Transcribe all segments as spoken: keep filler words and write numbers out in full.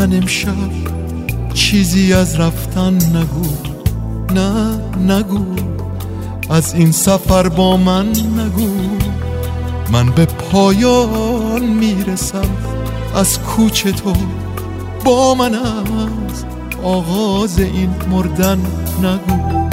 من امشب چیزی از رفتن نگو، نه نگو، از این سفر با من نگو. من به پایان میرسم از کوچ تو، با من از آغاز این مردن نگو.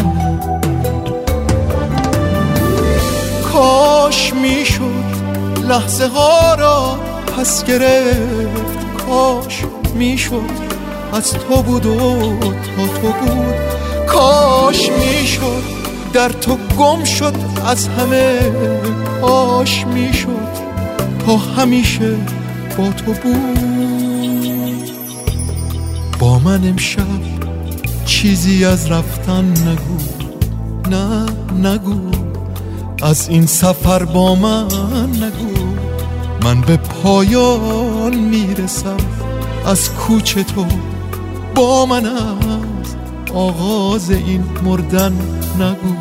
کاش میشد لحظه ها را پس گرفت، کاش میشد از تو بود و تا تو بود، کاش میشد در تو گم شد از همه، کاش میشد تا همیشه با تو بود. با من امشب چیزی از رفتن نگو، نه نگو، از این سفر با من نگو. من به پایان میرسم از کوچ تو، با من از آغاز این مردن نگو.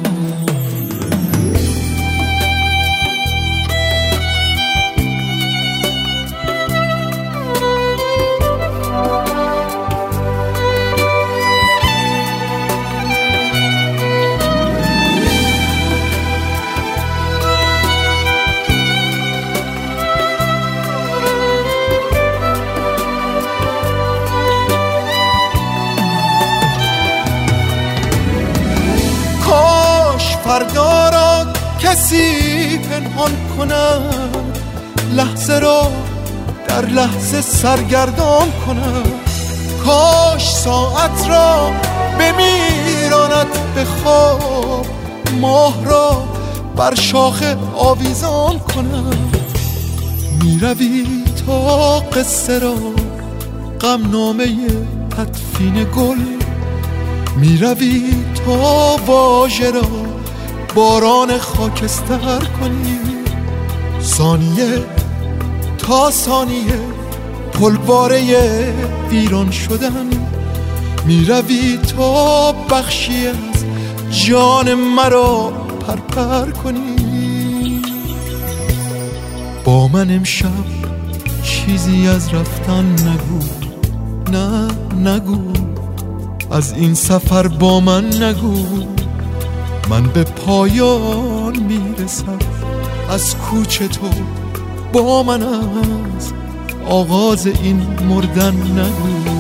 فردا را کسی پنهان کند، لحظه را در لحظه سرگردان کند. کاش ساعت را بمیراند به خواب، ماه را بر شاخه آویزان کند. میروی تا قصه را غمنامه تدفین گل، میروی تا واژه را باران خاکستر کنی. ثانیه تا ثانیه پلواره ویران شدن، میروی تا بخشی از جان مرا پرپر کنی. با من امشب چیزی از رفتن نگو، نه نگو، از این سفر با من نگو. من به پایان میرسم از کوچ تو، با من از آغاز این مردن نگو.